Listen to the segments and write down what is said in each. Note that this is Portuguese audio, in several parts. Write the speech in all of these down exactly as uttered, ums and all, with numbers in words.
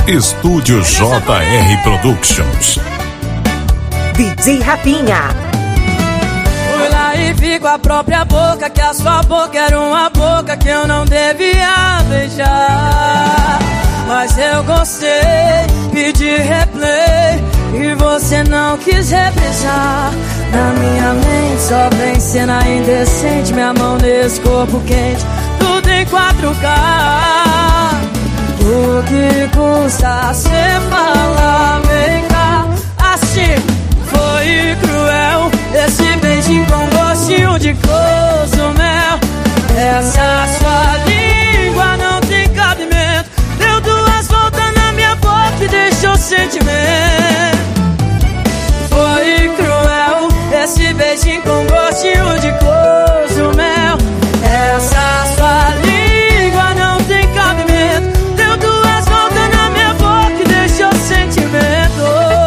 Estúdio J R Productions. D J Rafinha. Fui lá e vi com a própria boca que a sua boca era uma boca que eu não devia beijar. Mas eu gostei, pedi replay e você não quis revezar. Na minha mente só vem cena indecente, minha mão nesse corpo quente, tudo em quatro K. O que custa cê falar, vem cá. Assim foi cruel, esse beijinho com gostinho de cozumel. Essa sua língua não tem cabimento, deu duas voltas na minha boca e deixou sentimento. Foi cruel, esse beijinho com gostinho de cozumel. Essa sua língua não tem cabimento, deu duas voltas na minha boca e deixou sentimento.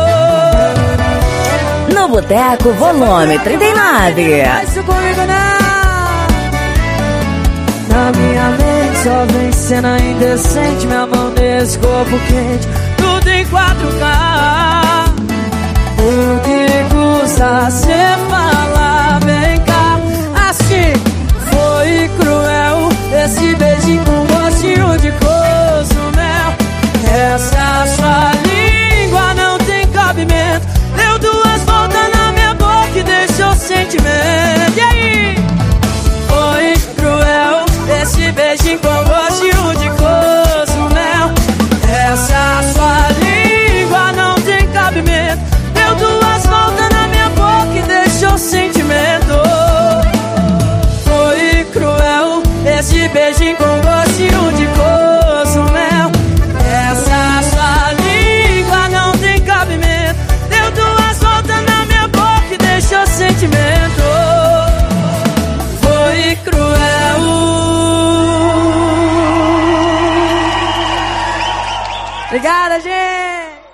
No Boteco, volume trinta e nove. Faz isso comigo não. Na minha mente só vem cena indecente, minha mão nesse corpo quente, tudo em quatro K. O que custa cê falar, vem cá. Assim foi cruel, esse beijo